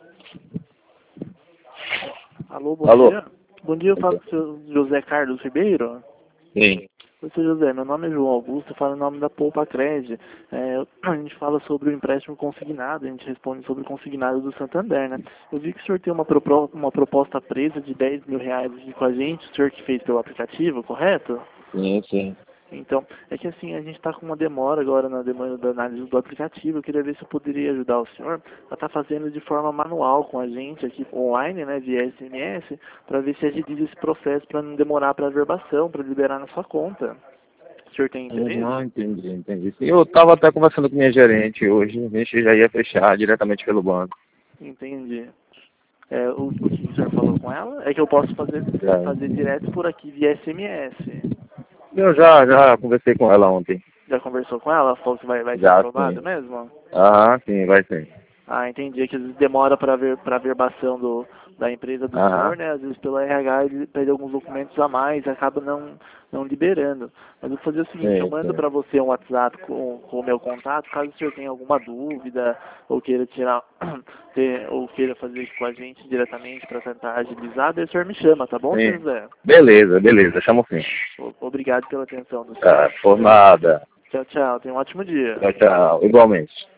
Alô, bom Alô? dia. Bom dia, eu falo com o senhor José Carlos Ribeiro. Sim. Oi, senhor José, meu nome é João Augusto, eu falo em nome da Poupa Cred. A gente fala sobre o empréstimo consignado, a gente responde sobre o consignado do Santander, né? Eu vi que o senhor tem uma proposta presa de R$ 10.000 aqui com a gente, o senhor que fez pelo aplicativo, correto? Sim, sim. Então, é que assim, a gente está com uma demora agora na demanda da análise do aplicativo. Eu queria ver se eu poderia ajudar o senhor a estar fazendo de forma manual com a gente aqui online, né, via SMS, para ver se agiliza esse processo para não demorar para a verbação, para liberar na sua conta. O senhor tem interesse? Não, entendi. Sim, eu estava até conversando com minha gerente hoje, a gente já ia fechar diretamente pelo banco. Entendi. O que o senhor falou com ela é que eu posso Já. fazer direto por aqui via SMS. Eu já conversei com ela ontem. Já conversou com ela? Ela falou que vai ser Já, aprovado sim. mesmo? Ah, sim, vai sim. Ah, entendi. É que às vezes demora para verbação da empresa do Aham. senhor, né? Às vezes pelo RH ele pede alguns documentos a mais e acaba não liberando. Mas eu vou fazer o seguinte, eu Sim, mando sim. para você um WhatsApp com o meu contato, caso o senhor tenha alguma dúvida ou queira tirar, ou queira fazer isso com a gente diretamente para tentar agilizar, daí o senhor me chama, tá bom, senhor Sim. José? Beleza, chamo sim. Obrigado pela atenção do Tá, senhor. por nada. Tchau, tchau. Tenha um ótimo dia. Tchau, igualmente.